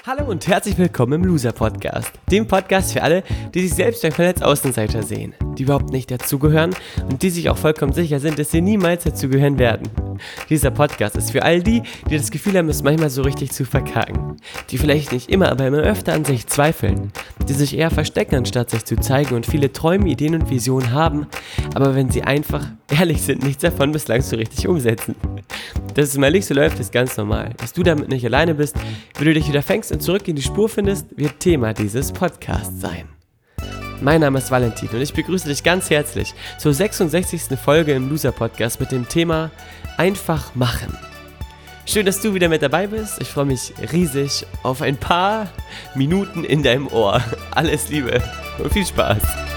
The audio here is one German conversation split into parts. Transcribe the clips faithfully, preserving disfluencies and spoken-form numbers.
Hallo und herzlich willkommen im Loser Podcast, dem Podcast für alle, die sich selbst als Außenseiter sehen, die überhaupt nicht dazugehören und die sich auch vollkommen sicher sind, dass sie niemals dazugehören werden. Dieser Podcast ist für all die, die das Gefühl haben, es manchmal so richtig zu verkacken, die vielleicht nicht immer, aber immer öfter an sich zweifeln, die sich eher verstecken, anstatt sich zu zeigen und viele Träume, Ideen und Visionen haben, aber wenn sie einfach ehrlich sind, nichts davon bislang so richtig umsetzen. Dass es mal nicht so läuft, ist ganz normal. Dass du damit nicht alleine bist, wie du dich wieder fängst und zurück in die Spur findest, wird Thema dieses Podcasts sein. Mein Name ist Valentin und ich begrüße dich ganz herzlich zur sechsundsechzigsten Folge im Loser Podcast mit dem Thema Einfach machen. Schön, dass du wieder mit dabei bist. Ich freue mich riesig auf ein paar Minuten in deinem Ohr. Alles Liebe und viel Spaß.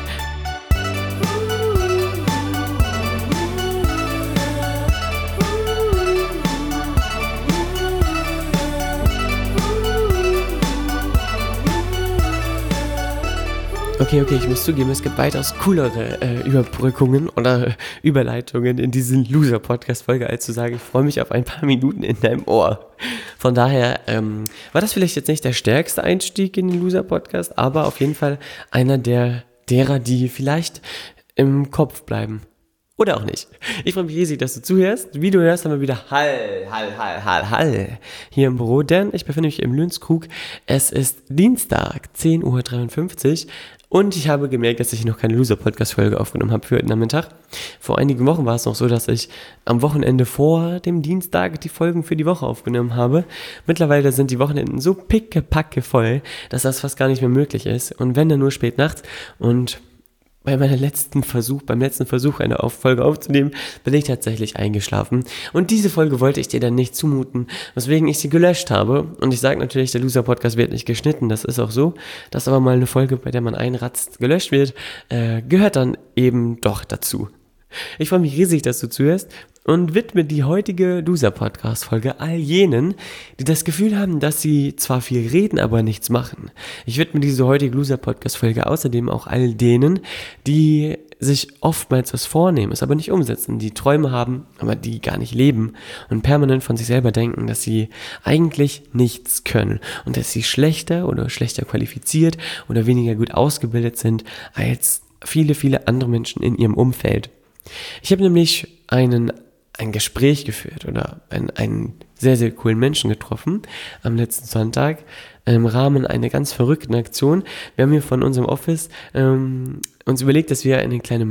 Okay, okay, ich muss zugeben, es gibt weitaus coolere äh, Überbrückungen oder äh, Überleitungen in diesen Loser-Podcast-Folge, als zu sagen, ich freue mich auf ein paar Minuten in deinem Ohr. Von daher ähm, war das vielleicht jetzt nicht der stärkste Einstieg in den Loser-Podcast, aber auf jeden Fall einer der derer, die vielleicht im Kopf bleiben. Oder auch nicht. Ich freue mich riesig, dass du zuhörst. Wie du hörst, haben wir wieder Hall, Hall, Hall, Hall, Hall hier im Büro, denn ich befinde mich im Lünzkrug. Es ist Dienstag, zehn Uhr dreiundfünfzig und ich habe gemerkt, dass ich noch keine Loser-Podcast-Folge aufgenommen habe für heute Nachmittag. Vor einigen Wochen war es noch so, dass ich am Wochenende vor dem Dienstag die Folgen für die Woche aufgenommen habe. Mittlerweile sind die Wochenenden so pickepacke voll, dass das fast gar nicht mehr möglich ist. Und wenn dann nur spät nachts und bei meinem letzten Versuch, beim letzten Versuch eine Folge aufzunehmen, bin ich tatsächlich eingeschlafen. Und diese Folge wollte ich dir dann nicht zumuten, weswegen ich sie gelöscht habe. Und ich sage natürlich, der Loser-Podcast wird nicht geschnitten, das ist auch so. Dass aber mal eine Folge, bei der man einratzt, gelöscht wird, äh, gehört dann eben doch dazu. Ich freue mich riesig, dass du zuhörst und widme die heutige Loser-Podcast-Folge all jenen, die das Gefühl haben, dass sie zwar viel reden, aber nichts machen. Ich widme diese heutige Loser-Podcast-Folge außerdem auch all denen, die sich oftmals was vornehmen, es aber nicht umsetzen, die Träume haben, aber die gar nicht leben und permanent von sich selber denken, dass sie eigentlich nichts können und dass sie schlechter oder schlechter qualifiziert oder weniger gut ausgebildet sind als viele, viele andere Menschen in ihrem Umfeld. Ich habe nämlich einen, ein Gespräch geführt oder einen, einen sehr, sehr coolen Menschen getroffen am letzten Sonntag im Rahmen einer ganz verrückten Aktion. Wir haben hier von unserem Office ähm, uns überlegt, dass wir eine kleine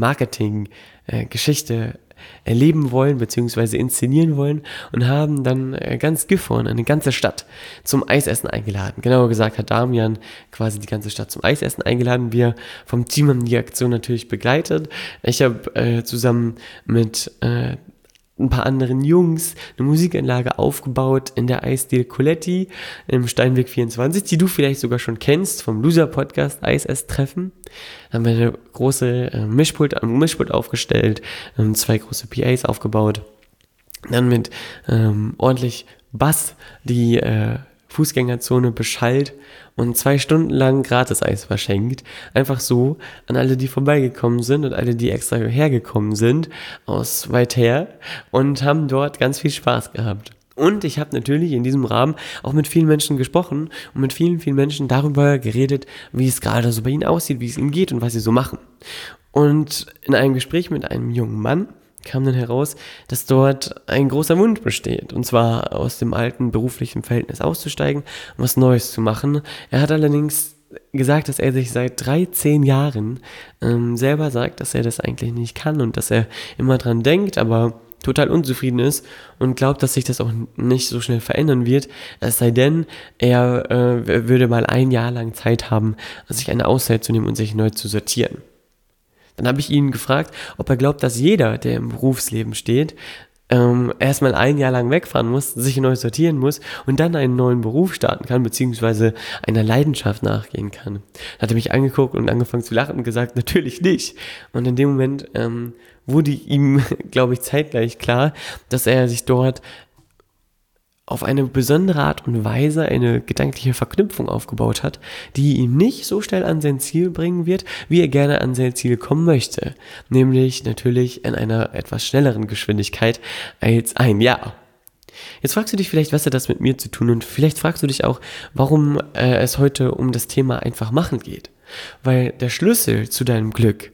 Marketing-Geschichte erleben wollen bzw. inszenieren wollen und haben dann äh, ganz Gifhorn, eine ganze Stadt zum Eisessen eingeladen. Genauer gesagt hat Damian quasi die ganze Stadt zum Eisessen eingeladen. Wir vom Team haben die Aktion natürlich begleitet. Ich habe äh, zusammen mit äh, ein paar anderen Jungs eine Musikanlage aufgebaut in der Eisdiele Coletti im Steinweg vierundzwanzig, die du vielleicht sogar schon kennst vom Loser-Podcast Eis-Ess-Treffen. Da haben wir eine große äh, Mischpult, ein Mischpult aufgestellt, ähm, zwei große P As aufgebaut, dann mit ähm, ordentlich Bass die äh, Fußgängerzone beschallt und zwei Stunden lang Gratis-Eis verschenkt. Einfach so an alle, die vorbeigekommen sind und alle, die extra hergekommen sind, aus weit her und haben dort ganz viel Spaß gehabt. Und ich habe natürlich in diesem Rahmen auch mit vielen Menschen gesprochen und mit vielen, vielen Menschen darüber geredet, wie es gerade so bei ihnen aussieht, wie es ihnen geht und was sie so machen. Und in einem Gespräch mit einem jungen Mann kam dann heraus, dass dort ein großer Wunsch besteht, und zwar aus dem alten beruflichen Verhältnis auszusteigen und was Neues zu machen. Er hat allerdings gesagt, dass er sich seit dreizehn Jahren ähm, selber sagt, dass er das eigentlich nicht kann und dass er immer dran denkt, aber total unzufrieden ist und glaubt, dass sich das auch nicht so schnell verändern wird, es sei denn, er äh, würde mal ein Jahr lang Zeit haben, sich eine Auszeit zu nehmen und sich neu zu sortieren. Dann habe ich ihn gefragt, ob er glaubt, dass jeder, der im Berufsleben steht, ähm, erstmal ein Jahr lang wegfahren muss, sich neu sortieren muss und dann einen neuen Beruf starten kann, beziehungsweise einer Leidenschaft nachgehen kann. Dann hat er mich angeguckt und angefangen zu lachen und gesagt, natürlich nicht. Und in dem Moment ähm, wurde ihm, glaube ich, zeitgleich klar, dass er sich dort auf eine besondere Art und Weise eine gedankliche Verknüpfung aufgebaut hat, die ihn nicht so schnell an sein Ziel bringen wird, wie er gerne an sein Ziel kommen möchte. Nämlich natürlich in einer etwas schnelleren Geschwindigkeit als ein Jahr. Jetzt fragst du dich vielleicht, was hat das mit mir zu tun, und vielleicht fragst du dich auch, warum äh, es heute um das Thema einfach machen geht. Weil der Schlüssel zu deinem Glück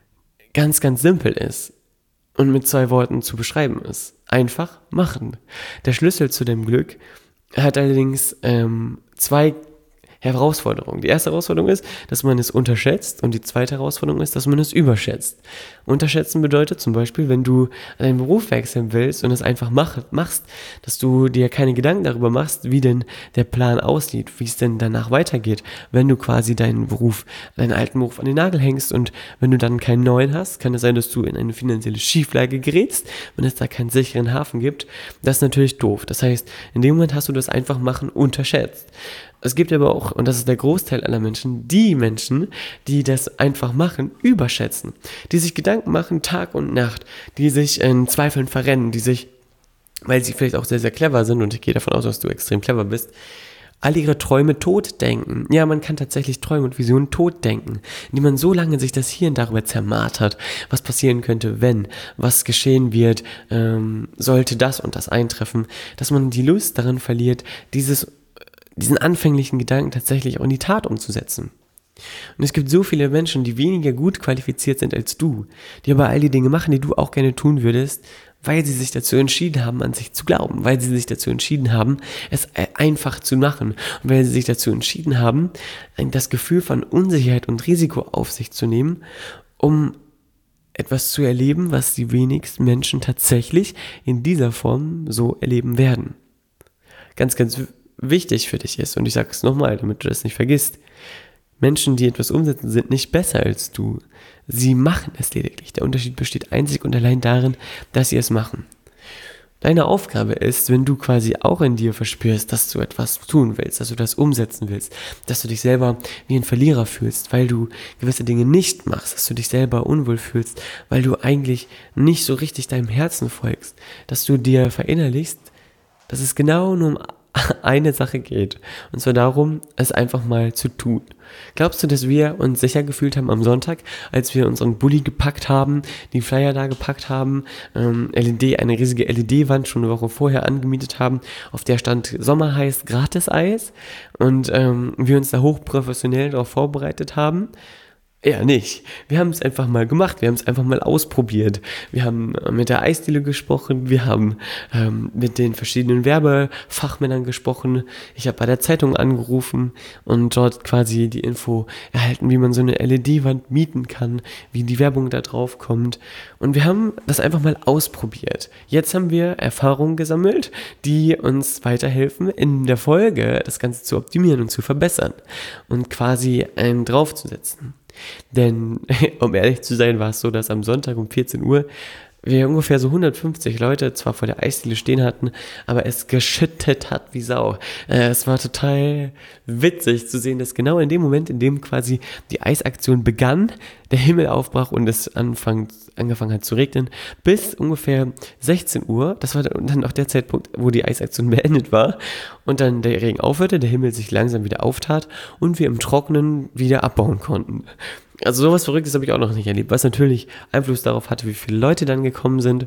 ganz, ganz simpel ist und mit zwei Worten zu beschreiben ist. Einfach machen. Der Schlüssel zu deinem Glück hat allerdings ähm, zwei Herausforderungen. Die erste Herausforderung ist, dass man es unterschätzt, und die zweite Herausforderung ist, dass man es überschätzt. Unterschätzen bedeutet zum Beispiel, wenn du deinen Beruf wechseln willst und es einfach mach, machst, dass du dir keine Gedanken darüber machst, wie denn der Plan aussieht, wie es denn danach weitergeht, wenn du quasi deinen Beruf, deinen alten Beruf an den Nagel hängst, und wenn du dann keinen neuen hast, kann es sein, dass du in eine finanzielle Schieflage gerätst, wenn es da keinen sicheren Hafen gibt. Das ist natürlich doof. Das heißt, in dem Moment hast du das Einfachmachen unterschätzt. Es gibt aber auch, und das ist der Großteil aller Menschen, die Menschen, die das einfach machen, überschätzen. Die sich Gedanken machen, Tag und Nacht, die sich in Zweifeln verrennen, die sich, weil sie vielleicht auch sehr, sehr clever sind, und ich gehe davon aus, dass du extrem clever bist, all ihre Träume totdenken. Ja, man kann tatsächlich Träume und Visionen totdenken, indem man so lange sich das Hirn darüber zermartert, was passieren könnte, wenn, was geschehen wird, ähm, sollte das und das eintreffen, dass man die Lust daran verliert, dieses diesen anfänglichen Gedanken tatsächlich auch in die Tat umzusetzen. Und es gibt so viele Menschen, die weniger gut qualifiziert sind als du, die aber all die Dinge machen, die du auch gerne tun würdest, weil sie sich dazu entschieden haben, an sich zu glauben, weil sie sich dazu entschieden haben, es einfach zu machen, und weil sie sich dazu entschieden haben, das Gefühl von Unsicherheit und Risiko auf sich zu nehmen, um etwas zu erleben, was die wenigsten Menschen tatsächlich in dieser Form so erleben werden. Ganz, ganz wichtig für dich ist, und ich sage es nochmal, damit du das nicht vergisst: Menschen, die etwas umsetzen, sind nicht besser als du. Sie machen es lediglich. Der Unterschied besteht einzig und allein darin, dass sie es machen. Deine Aufgabe ist, wenn du quasi auch in dir verspürst, dass du etwas tun willst, dass du das umsetzen willst, dass du dich selber wie ein Verlierer fühlst, weil du gewisse Dinge nicht machst, dass du dich selber unwohl fühlst, weil du eigentlich nicht so richtig deinem Herzen folgst, dass du dir verinnerlichst, dass es genau nur um eine Sache geht, und zwar darum, es einfach mal zu tun. Glaubst du, dass wir uns sicher gefühlt haben am Sonntag, als wir unseren Bulli gepackt haben, die Flyer da gepackt haben, ähm, L E D, eine riesige L E D-Wand schon eine Woche vorher angemietet haben, auf der stand Sommer heißt Gratis-Eis, und ähm, wir uns da hochprofessionell darauf vorbereitet haben? Ja, nicht. Wir haben es einfach mal gemacht, wir haben es einfach mal ausprobiert. Wir haben mit der Eisdiele gesprochen, wir haben ähm, mit den verschiedenen Werbefachmännern gesprochen. Ich habe bei der Zeitung angerufen und dort quasi die Info erhalten, wie man so eine L E D-Wand mieten kann, wie die Werbung da drauf kommt. Und wir haben das einfach mal ausprobiert. Jetzt haben wir Erfahrungen gesammelt, die uns weiterhelfen, in der Folge das Ganze zu optimieren und zu verbessern und quasi einen draufzusetzen. Denn, um ehrlich zu sein, war es so, dass am Sonntag um vierzehn Uhr wir ungefähr so hundertfünfzig Leute zwar vor der Eisdiele stehen hatten, aber es geschüttet hat wie Sau. Äh, es war total witzig zu sehen, dass genau in dem Moment, in dem quasi die Eisaktion begann, der Himmel aufbrach und es anfang, angefangen hat zu regnen, bis ungefähr sechzehn Uhr, das war dann auch der Zeitpunkt, wo die Eisaktion beendet war, und dann der Regen aufhörte, der Himmel sich langsam wieder auftat und wir im Trockenen wieder abbauen konnten. Also sowas Verrücktes habe ich auch noch nicht erlebt, was natürlich Einfluss darauf hatte, wie viele Leute dann gekommen sind.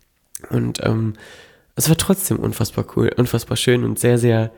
Und ähm, es war trotzdem unfassbar cool, unfassbar schön und sehr, sehr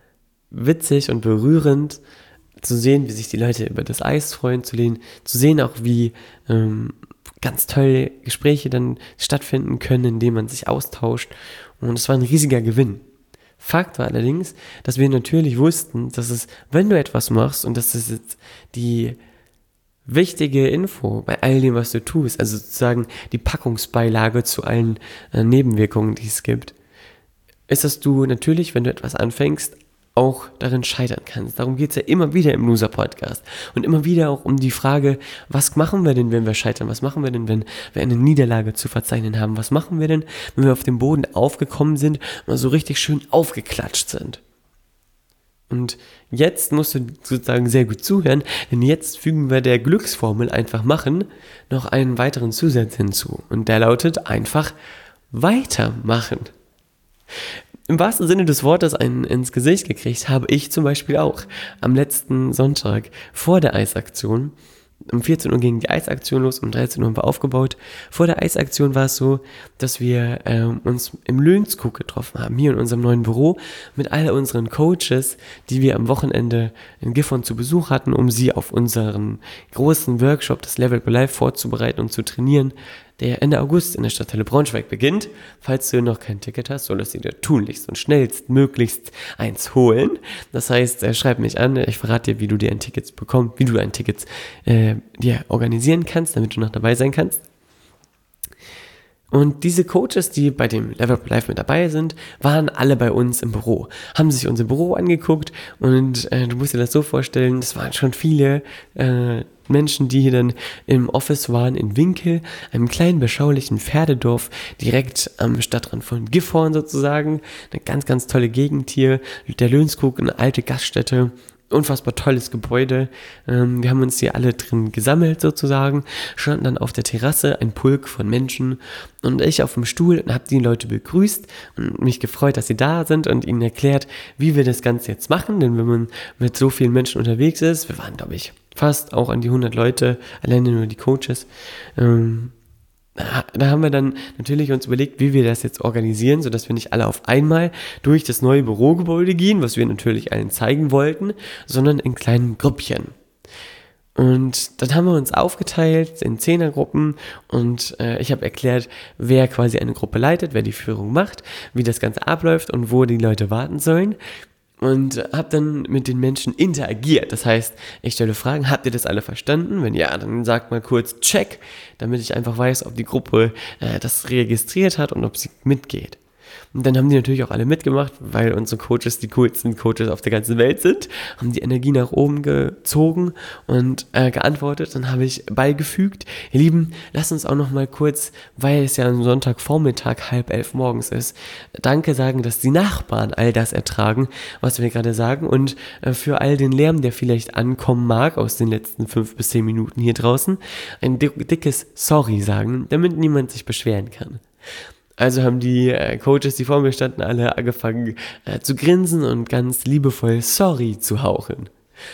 witzig und berührend zu sehen, wie sich die Leute über das Eis freuen, zu sehen, zu sehen auch, wie ähm, ganz tolle Gespräche dann stattfinden können, indem man sich austauscht. Und es war ein riesiger Gewinn. Fakt war allerdings, dass wir natürlich wussten, dass es, wenn du etwas machst, und das ist jetzt die wichtige Info bei all dem, was du tust, also sozusagen die Packungsbeilage zu allen äh, Nebenwirkungen, die es gibt, ist, dass du natürlich, wenn du etwas anfängst, auch darin scheitern kannst. Darum geht es ja immer wieder im Loser-Podcast. Und immer wieder auch um die Frage, was machen wir denn, wenn wir scheitern? Was machen wir denn, wenn wir eine Niederlage zu verzeichnen haben? Was machen wir denn, wenn wir auf dem Boden aufgekommen sind und so richtig schön aufgeklatscht sind? Und jetzt musst du sozusagen sehr gut zuhören, denn jetzt fügen wir der Glücksformel einfach machen noch einen weiteren Zusatz hinzu. Und der lautet einfach weitermachen. Im wahrsten Sinne des Wortes einen ins Gesicht gekriegt habe ich zum Beispiel auch am letzten Sonntag vor der Eisaktion. um vierzehn Uhr ging die Eisaktion los, um dreizehn Uhr haben wir aufgebaut. Vor der Eisaktion war es so, dass wir ähm, uns im Löhnskog getroffen haben, hier in unserem neuen Büro, mit all unseren Coaches, die wir am Wochenende in Gifhorn zu Besuch hatten, um sie auf unseren großen Workshop, das Level Up Life, vorzubereiten und zu trainieren, der Ende August in der Stadthalle Braunschweig beginnt. Falls du noch kein Ticket hast, solltest du dir tunlichst und schnellstmöglichst eins holen. Das heißt, äh, schreib mich an, ich verrate dir, wie du dir ein Ticket bekommst, wie du ein Ticket äh, dir organisieren kannst, damit du noch dabei sein kannst. Und diese Coaches, die bei dem Level Up Life mit dabei sind, waren alle bei uns im Büro, haben sich unser Büro angeguckt und äh, du musst dir das so vorstellen, das waren schon viele äh, Menschen, die hier dann im Office waren in Winkel, einem kleinen beschaulichen Pferdedorf, direkt am Stadtrand von Gifhorn sozusagen, eine ganz, ganz tolle Gegend hier, der Löhnskog, eine alte Gaststätte, unfassbar tolles Gebäude. Ähm, wir haben uns hier alle drin gesammelt sozusagen, standen dann auf der Terrasse, ein Pulk von Menschen und ich auf dem Stuhl und habe die Leute begrüßt und mich gefreut, dass sie da sind und ihnen erklärt, wie wir das Ganze jetzt machen, denn wenn man mit so vielen Menschen unterwegs ist, wir waren, glaube ich, fast auch an die hundert Leute, alleine nur die Coaches, ähm, da haben wir dann natürlich uns überlegt, wie wir das jetzt organisieren, sodass wir nicht alle auf einmal durch das neue Bürogebäude gehen, was wir natürlich allen zeigen wollten, sondern in kleinen Grüppchen. Und dann haben wir uns aufgeteilt in Zehnergruppen und äh, ich habe erklärt, wer quasi eine Gruppe leitet, wer die Führung macht, wie das Ganze abläuft und wo die Leute warten sollen. Und habe dann mit den Menschen interagiert. Das heißt, ich stelle Fragen, habt ihr das alle verstanden? Wenn ja, dann sagt mal kurz Check, damit ich einfach weiß, ob die Gruppe äh, das registriert hat und ob sie mitgeht. Und dann haben die natürlich auch alle mitgemacht, weil unsere Coaches die coolsten Coaches auf der ganzen Welt sind, haben die Energie nach oben gezogen und äh, geantwortet. Dann habe ich beigefügt, ihr Lieben, lasst uns auch noch mal kurz, weil es ja am Sonntagvormittag halb elf morgens ist, Danke sagen, dass die Nachbarn all das ertragen, was wir gerade sagen und äh, für all den Lärm, der vielleicht ankommen mag aus den letzten fünf bis zehn Minuten hier draußen, ein dick, dickes Sorry sagen, damit niemand sich beschweren kann. Also haben die äh, Coaches, die vor mir standen, alle angefangen äh, zu grinsen und ganz liebevoll Sorry zu hauchen.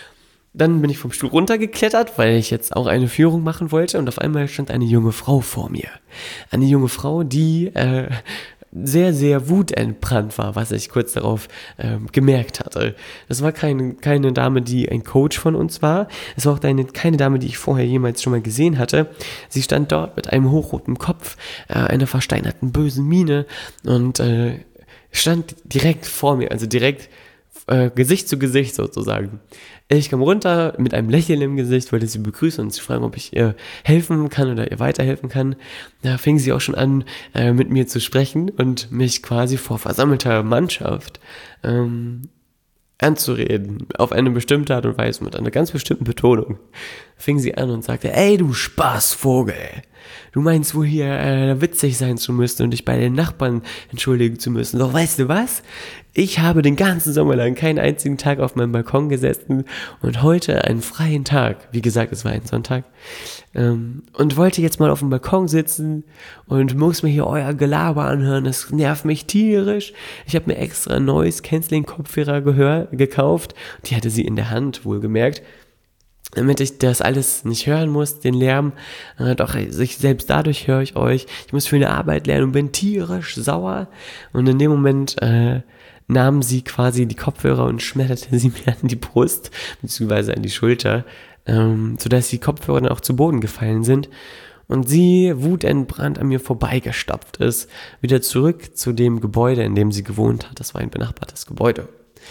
Dann bin ich vom Stuhl runtergeklettert, weil ich jetzt auch eine Führung machen wollte und auf einmal stand eine junge Frau vor mir. Eine junge Frau, die äh, sehr, sehr wutentbrannt war, was ich kurz darauf ähm, gemerkt hatte. Das war keine, keine Dame, die ein Coach von uns war. Es war auch eine, keine Dame, die ich vorher jemals schon mal gesehen hatte. Sie stand dort mit einem hochroten Kopf, äh, einer versteinerten bösen Miene und äh, stand direkt vor mir, also direkt äh, Gesicht zu Gesicht sozusagen. Ich kam runter mit einem Lächeln im Gesicht, wollte sie begrüßen und sie fragen, ob ich ihr helfen kann oder ihr weiterhelfen kann. Da fing sie auch schon an, äh, mit mir zu sprechen und mich quasi vor versammelter Mannschaft ähm, anzureden, auf eine bestimmte Art und Weise, mit einer ganz bestimmten Betonung. Fing sie an und sagte, ey du Spaßvogel, du meinst wohl hier äh, witzig sein zu müssen und dich bei den Nachbarn entschuldigen zu müssen. Doch weißt du was? Ich habe den ganzen Sommer lang keinen einzigen Tag auf meinem Balkon gesessen und heute einen freien Tag. Wie gesagt, es war ein Sonntag. Ähm, und wollte jetzt mal auf dem Balkon sitzen und muss mir hier euer Gelaber anhören. Das nervt mich tierisch. Ich habe mir extra ein neues Canceling-Kopfhörer gehör- gekauft. Die hatte sie in der Hand, wohlgemerkt. Damit ich das alles nicht hören muss, den Lärm, äh, doch ich, selbst dadurch höre ich euch. Ich muss für eine Arbeit lernen und bin tierisch sauer. Und in dem Moment äh, nahm sie quasi die Kopfhörer und schmetterte sie mir an die Brust, beziehungsweise an die Schulter, ähm, sodass die Kopfhörer dann auch zu Boden gefallen sind. Und sie, wutentbrannt, an mir vorbeigestapft ist, wieder zurück zu dem Gebäude, in dem sie gewohnt hat. Das war ein benachbartes Gebäude.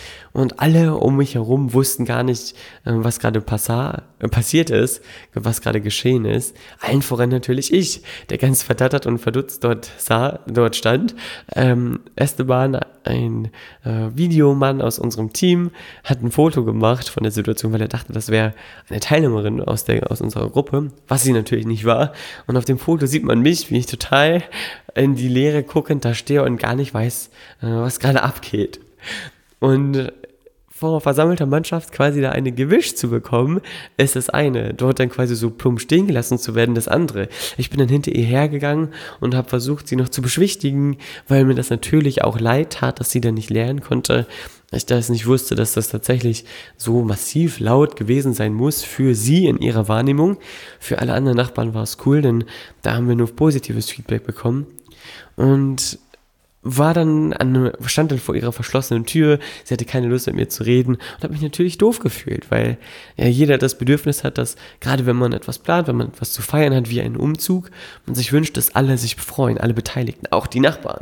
Und alle um mich herum wussten gar nicht, was gerade passa- passiert ist, was gerade geschehen ist. Allen voran natürlich ich, der ganz verdattert und verdutzt dort sah, dort stand. Ähm, Esteban, ein äh, Videomann aus unserem Team, hat ein Foto gemacht von der Situation, weil er dachte, das wäre eine Teilnehmerin aus, der, aus unserer Gruppe, was sie natürlich nicht war. Und auf dem Foto sieht man mich, wie ich total in die Leere guckend da stehe und gar nicht weiß, äh, was gerade abgeht. Und vor versammelter Mannschaft quasi da eine gewischt zu bekommen, ist das eine. Dort dann quasi so plump stehen gelassen zu werden, das andere. Ich bin dann hinter ihr hergegangen und habe versucht, sie noch zu beschwichtigen, weil mir das natürlich auch leid tat, dass sie dann nicht lernen konnte. Ich das nicht wusste, dass das tatsächlich so massiv laut gewesen sein muss für sie in ihrer Wahrnehmung. Für alle anderen Nachbarn war es cool, denn da haben wir nur positives Feedback bekommen. Und war dann an, stand dann vor ihrer verschlossenen Tür, sie hatte keine Lust mit mir zu reden und habe mich natürlich doof gefühlt, weil ja, jeder das Bedürfnis hat, dass gerade wenn man etwas plant, wenn man etwas zu feiern hat, wie einen Umzug, man sich wünscht, dass alle sich freuen, alle Beteiligten, auch die Nachbarn.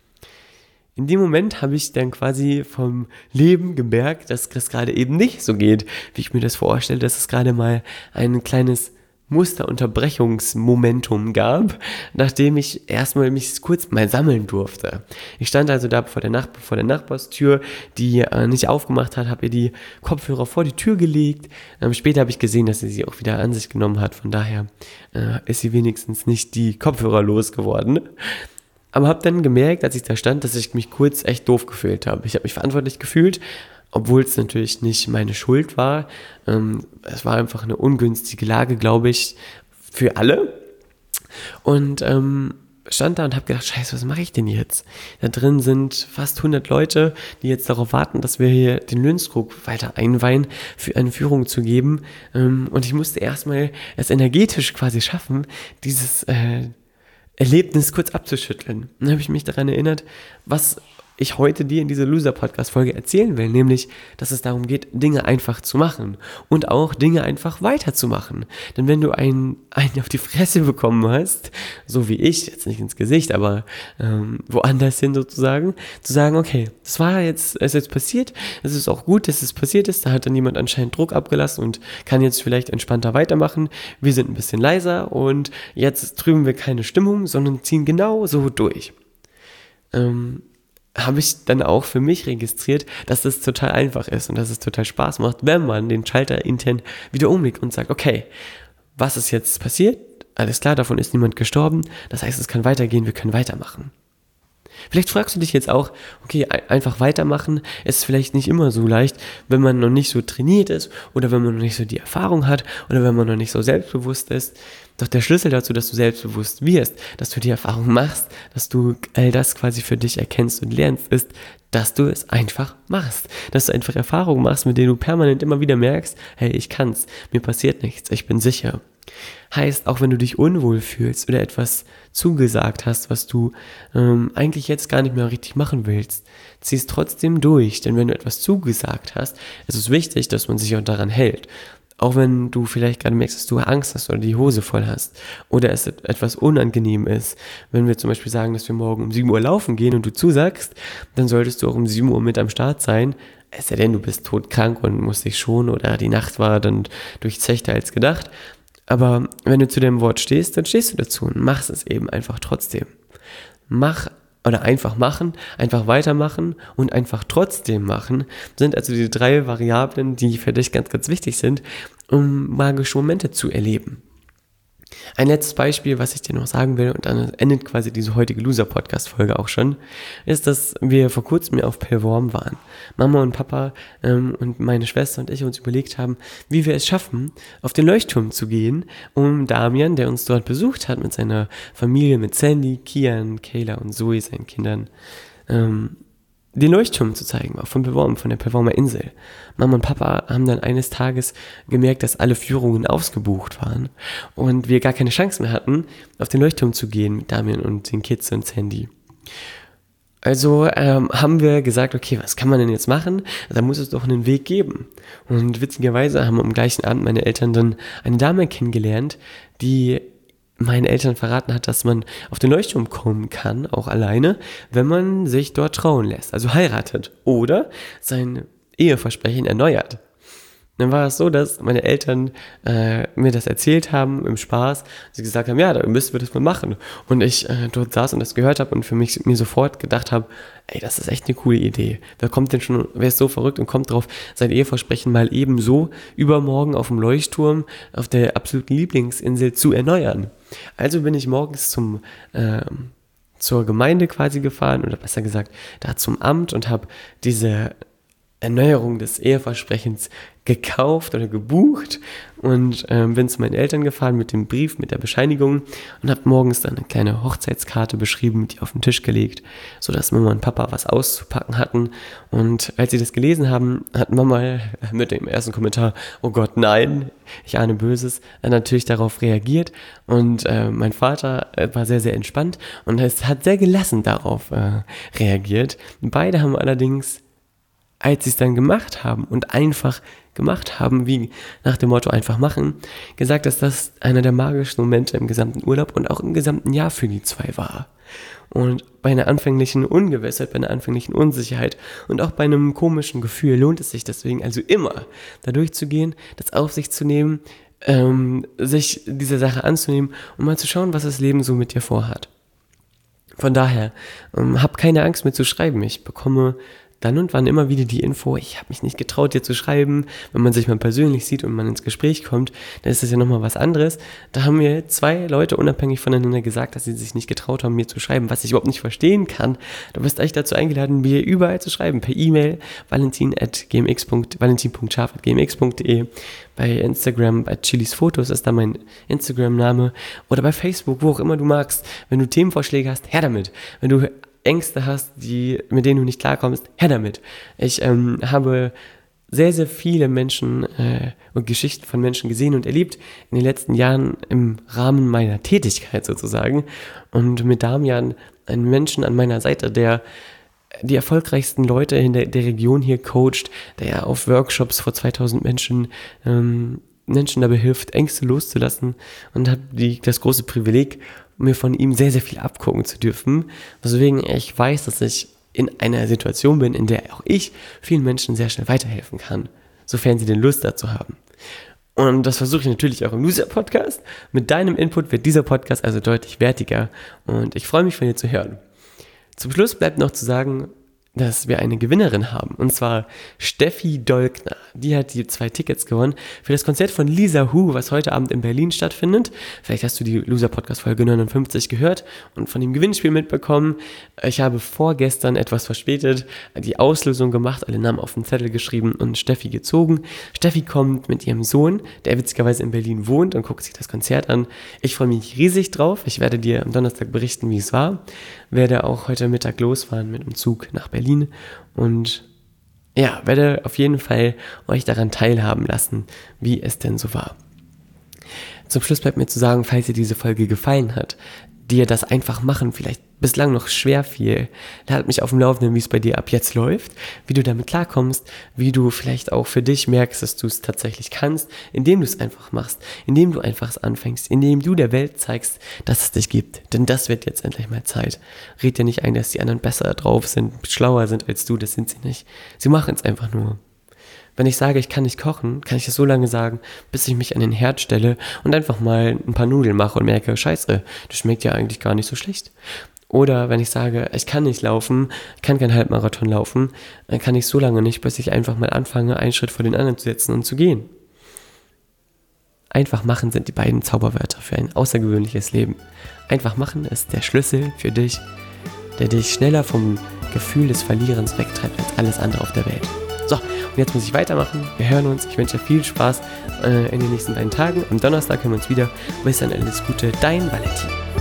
In dem Moment habe ich dann quasi vom Leben gemerkt, dass das gerade eben nicht so geht, wie ich mir das vorstelle, dass es gerade mal ein kleines Musterunterbrechungsmomentum gab, nachdem ich erstmal mich kurz mal sammeln durfte. Ich stand also da vor der, Nach- vor der Nachbarstür, die äh, nicht aufgemacht hat, habe ihr die Kopfhörer vor die Tür gelegt. Ähm, später habe ich gesehen, dass sie sie auch wieder an sich genommen hat, von daher äh, ist sie wenigstens nicht die Kopfhörer losgeworden. Aber habe dann gemerkt, als ich da stand, dass ich mich kurz echt doof gefühlt habe. Ich habe mich verantwortlich gefühlt, obwohl es natürlich nicht meine Schuld war. Ähm, es war einfach eine ungünstige Lage, glaube ich, für alle. Und ähm, stand da und habe gedacht, scheiße, was mache ich denn jetzt? Da drin sind fast hundert Leute, die jetzt darauf warten, dass wir hier den Lönskrug weiter einweihen, für eine Führung zu geben. Ähm, und ich musste erstmal es energetisch quasi schaffen, dieses äh, Erlebnis kurz abzuschütteln. Dann habe ich mich daran erinnert, was ich heute dir in dieser Loser-Podcast-Folge erzählen will, nämlich, dass es darum geht, Dinge einfach zu machen und auch Dinge einfach weiterzumachen. Denn wenn du einen, einen auf die Fresse bekommen hast, so wie ich, jetzt nicht ins Gesicht, aber ähm, woanders hin sozusagen, zu sagen, okay, das war jetzt, ist jetzt passiert, es ist auch gut, dass es passiert ist, da hat dann jemand anscheinend Druck abgelassen und kann jetzt vielleicht entspannter weitermachen, wir sind ein bisschen leiser und jetzt trüben wir keine Stimmung, sondern ziehen genau so durch. Ähm, habe ich dann auch für mich registriert, dass das total einfach ist und dass es total Spaß macht, wenn man den Schalter intern wieder umlegt und sagt, okay, was ist jetzt passiert? Alles klar, davon ist niemand gestorben, das heißt, es kann weitergehen, wir können weitermachen. Vielleicht fragst du dich jetzt auch, okay, einfach weitermachen ist vielleicht nicht immer so leicht, wenn man noch nicht so trainiert ist oder wenn man noch nicht so die Erfahrung hat oder wenn man noch nicht so selbstbewusst ist. Doch der Schlüssel dazu, dass du selbstbewusst wirst, dass du die Erfahrung machst, dass du all das quasi für dich erkennst und lernst, ist, dass du es einfach machst. Dass du einfach Erfahrungen machst, mit denen du permanent immer wieder merkst, hey, ich kann's, mir passiert nichts, ich bin sicher. Heißt, auch wenn du dich unwohl fühlst oder etwas zugesagt hast, was du ähm, eigentlich jetzt gar nicht mehr richtig machen willst, zieh es trotzdem durch. Denn wenn du etwas zugesagt hast, ist es wichtig, dass man sich auch daran hält. Auch wenn du vielleicht gerade merkst, dass du Angst hast oder die Hose voll hast oder es etwas unangenehm ist. Wenn wir zum Beispiel sagen, dass wir morgen um sieben Uhr laufen gehen und du zusagst, dann solltest du auch um sieben Uhr mit am Start sein. Es sei denn, du bist todkrank und musst dich schonen oder die Nacht war dann durchzechter als gedacht. Aber wenn du zu dem Wort stehst, dann stehst du dazu und machst es eben einfach trotzdem. Mach oder einfach machen, einfach weitermachen und einfach trotzdem machen, sind also die drei Variablen, die für dich ganz, ganz wichtig sind, um magische Momente zu erleben. Ein letztes Beispiel, was ich dir noch sagen will, und dann endet quasi diese heutige Loser-Podcast-Folge auch schon, ist, dass wir vor kurzem auf Pellworm waren. Mama und Papa ähm, und meine Schwester und ich uns überlegt haben, wie wir es schaffen, auf den Leuchtturm zu gehen, um Damian, der uns dort besucht hat, mit seiner Familie, mit Sandy, Kian, Kayla und Zoe, seinen Kindern, ähm, den Leuchtturm zu zeigen, auch von Pellworm, von der Pellwormer Insel. Mama und Papa haben dann eines Tages gemerkt, dass alle Führungen ausgebucht waren und wir gar keine Chance mehr hatten, auf den Leuchtturm zu gehen mit Damian und den Kids und Sandy. Also ähm, haben wir gesagt, okay, was kann man denn jetzt machen? Da muss es doch einen Weg geben. Und witzigerweise haben am gleichen Abend meine Eltern dann eine Dame kennengelernt, die meinen Eltern verraten hat, dass man auf den Leuchtturm kommen kann, auch alleine, wenn man sich dort trauen lässt, also heiratet oder sein Eheversprechen erneuert. Dann war es so, dass meine Eltern äh, mir das erzählt haben im Spaß. Sie gesagt haben, ja, da müssen wir das mal machen. Und ich äh, dort saß und das gehört habe und für mich mir sofort gedacht habe, ey, das ist echt eine coole Idee. Wer kommt denn schon, wer ist so verrückt und kommt drauf, sein Eheversprechen mal eben so übermorgen auf dem Leuchtturm auf der absoluten Lieblingsinsel zu erneuern. Also bin ich morgens zum äh, zur Gemeinde quasi gefahren oder besser gesagt da zum Amt und habe diese Erneuerung des Eheversprechens gekauft oder gebucht und ähm, bin zu meinen Eltern gefahren mit dem Brief, mit der Bescheinigung und habe morgens dann eine kleine Hochzeitskarte beschrieben, die auf den Tisch gelegt, sodass Mama und Papa was auszupacken hatten. Und als sie das gelesen haben, hat Mama mit dem ersten Kommentar, oh Gott, nein, ich ahne Böses, natürlich darauf reagiert und äh, mein Vater war sehr, sehr entspannt und es hat sehr gelassen darauf äh, reagiert. Beide haben allerdings, als sie es dann gemacht haben und einfach gemacht haben, wie nach dem Motto einfach machen, gesagt, dass das einer der magischsten Momente im gesamten Urlaub und auch im gesamten Jahr für die zwei war. Und bei einer anfänglichen Ungewissheit, bei einer anfänglichen Unsicherheit und auch bei einem komischen Gefühl lohnt es sich deswegen also immer, da durchzugehen, das auf sich zu nehmen, ähm, sich dieser Sache anzunehmen und mal zu schauen, was das Leben so mit dir vorhat. Von daher, ähm, hab keine Angst mehr zu schreiben. Ich bekomme dann und wann immer wieder die Info, ich habe mich nicht getraut, dir zu schreiben. Wenn man sich mal persönlich sieht und man ins Gespräch kommt, dann ist das ja nochmal was anderes. Da haben mir zwei Leute unabhängig voneinander gesagt, dass sie sich nicht getraut haben, mir zu schreiben, was ich überhaupt nicht verstehen kann. Du bist echt dazu eingeladen, mir überall zu schreiben, per E-Mail, valentin at gmx. valentin punkt scharf at gmx punkt de, bei Instagram, bei Chilis Fotos ist da mein Instagram-Name oder bei Facebook, wo auch immer du magst. Wenn du Themenvorschläge hast, her damit. Wenn du Ängste hast, die, mit denen du nicht klarkommst, her damit. Ich ähm, habe sehr, sehr viele Menschen äh, und Geschichten von Menschen gesehen und erlebt in den letzten Jahren im Rahmen meiner Tätigkeit sozusagen. Und mit Damian, einen Menschen an meiner Seite, der die erfolgreichsten Leute in der, der Region hier coacht, der auf Workshops vor zweitausend Menschen ähm, Menschen dabei hilft, Ängste loszulassen und habe die, das große Privileg, mir von ihm sehr, sehr viel abgucken zu dürfen, weswegen ich weiß, dass ich in einer Situation bin, in der auch ich vielen Menschen sehr schnell weiterhelfen kann, sofern sie denn Lust dazu haben. Und das versuche ich natürlich auch im Loser-Podcast. Mit deinem Input wird dieser Podcast also deutlich wertiger und ich freue mich, von dir zu hören. Zum Schluss bleibt noch zu sagen, dass wir eine Gewinnerin haben, und zwar Steffi Dolkner. Die hat die zwei Tickets gewonnen für das Konzert von Lisa Hu, was heute Abend in Berlin stattfindet. Vielleicht hast du die Loser-Podcast-Folge neunundfünfzig gehört und von dem Gewinnspiel mitbekommen. Ich habe vorgestern etwas verspätet die Auslösung gemacht, alle Namen auf den Zettel geschrieben und Steffi gezogen. Steffi kommt mit ihrem Sohn, der witzigerweise in Berlin wohnt, und guckt sich das Konzert an. Ich freue mich riesig drauf. Ich werde dir am Donnerstag berichten, wie es war. Werde auch heute Mittag losfahren mit dem Zug nach Berlin. Und ja, werde auf jeden Fall euch daran teilhaben lassen, wie es denn so war. Zum Schluss bleibt mir zu sagen, falls dir diese Folge gefallen hat, dir das einfach machen vielleicht bislang noch schwer fiel, halt mich auf dem Laufenden, wie es bei dir ab jetzt läuft, wie du damit klarkommst, wie du vielleicht auch für dich merkst, dass du es tatsächlich kannst, indem du es einfach machst, indem du einfach es anfängst, indem du der Welt zeigst, dass es dich gibt. Denn das wird jetzt endlich mal Zeit. Red dir nicht ein, dass die anderen besser drauf sind, schlauer sind als du, das sind sie nicht. Sie machen es einfach nur. Wenn ich sage, ich kann nicht kochen, kann ich das so lange sagen, bis ich mich an den Herd stelle und einfach mal ein paar Nudeln mache und merke, scheiße, das schmeckt ja eigentlich gar nicht so schlecht. Oder wenn ich sage, ich kann nicht laufen, ich kann keinen Halbmarathon laufen, dann kann ich so lange nicht, bis ich einfach mal anfange, einen Schritt vor den anderen zu setzen und zu gehen. Einfach machen sind die beiden Zauberwörter für ein außergewöhnliches Leben. Einfach machen ist der Schlüssel für dich, der dich schneller vom Gefühl des Verlierens wegtreibt als alles andere auf der Welt. So, und jetzt muss ich weitermachen. Wir hören uns. Ich wünsche dir viel Spaß äh, in den nächsten beiden Tagen. Am Donnerstag hören wir uns wieder. Bis dann, alles Gute. Dein Valentin.